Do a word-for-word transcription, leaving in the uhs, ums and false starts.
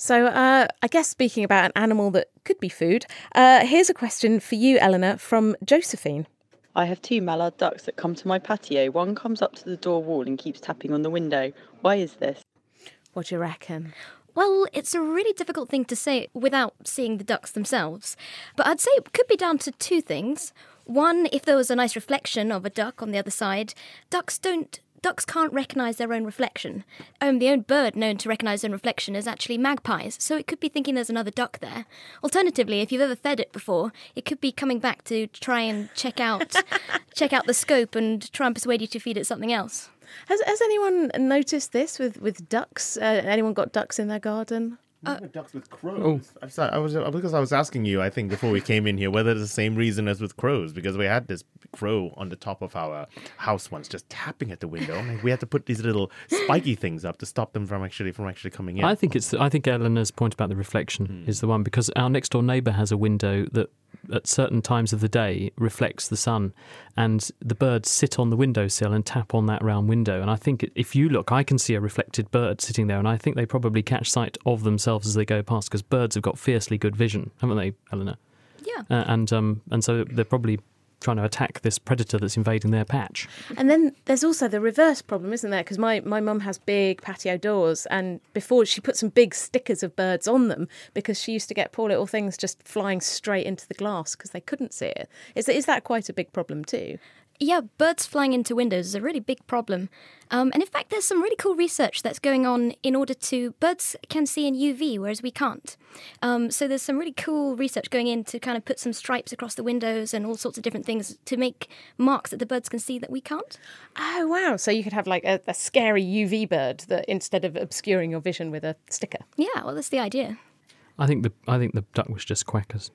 So uh, I guess speaking about an animal that could be food, uh, here's a question for you, Eleanor, from Josephine. I have two mallard ducks that come to my patio. One comes up to the door wall and keeps tapping on the window. Why is this? What do you reckon? Well, it's a really difficult thing to say without seeing the ducks themselves. But I'd say it could be down to two things. One, if there was a nice reflection of a duck on the other side, ducks don't... Ducks can't recognise their own reflection. Um, the only bird known to recognise their own reflection is actually magpies, so it could be thinking there's another duck there. Alternatively, if you've ever fed it before, it could be coming back to try and check out check out the scope and try and persuade you to feed it something else. Has Has anyone noticed this with, with ducks? Uh, anyone got ducks in their garden? Uh, ducks with crows. Oh. I'm sorry, I was because I was asking you. I think before we came in here whether it's the same reason as with crows, because we had this crow on the top of our house once, just tapping at the window. I mean, we had to put these little spiky things up to stop them from actually from actually coming in. I think it's. I think Eleanor's point about the reflection mm. is the one, because our next door neighbour has a window that, at certain times of the day, reflects the sun, and the birds sit on the windowsill and tap on that round window. And I think if you look, I can see a reflected bird sitting there, and I think they probably catch sight of themselves as they go past, because birds have got fiercely good vision, haven't they, Eleanor? Yeah. Uh, and um, and so they're probably trying to attack this predator that's invading their patch. And then there's also the reverse problem, isn't there? Because my, my mum has big patio doors, and before she put some big stickers of birds on them because she used to get poor little things just flying straight into the glass because they couldn't see it. Is, is that quite a big problem too? Yeah, birds flying into windows is a really big problem. Um, and in fact, there's some really cool research that's going on in order to... Birds can see in U V, whereas we can't. Um, so there's some really cool research going in to kind of put some stripes across the windows and all sorts of different things to make marks that the birds can see that we can't. Oh, wow. So you could have like a, a scary U V bird that instead of obscuring your vision with a sticker. Yeah, well, that's the idea. I think the I think the duck was just quackers.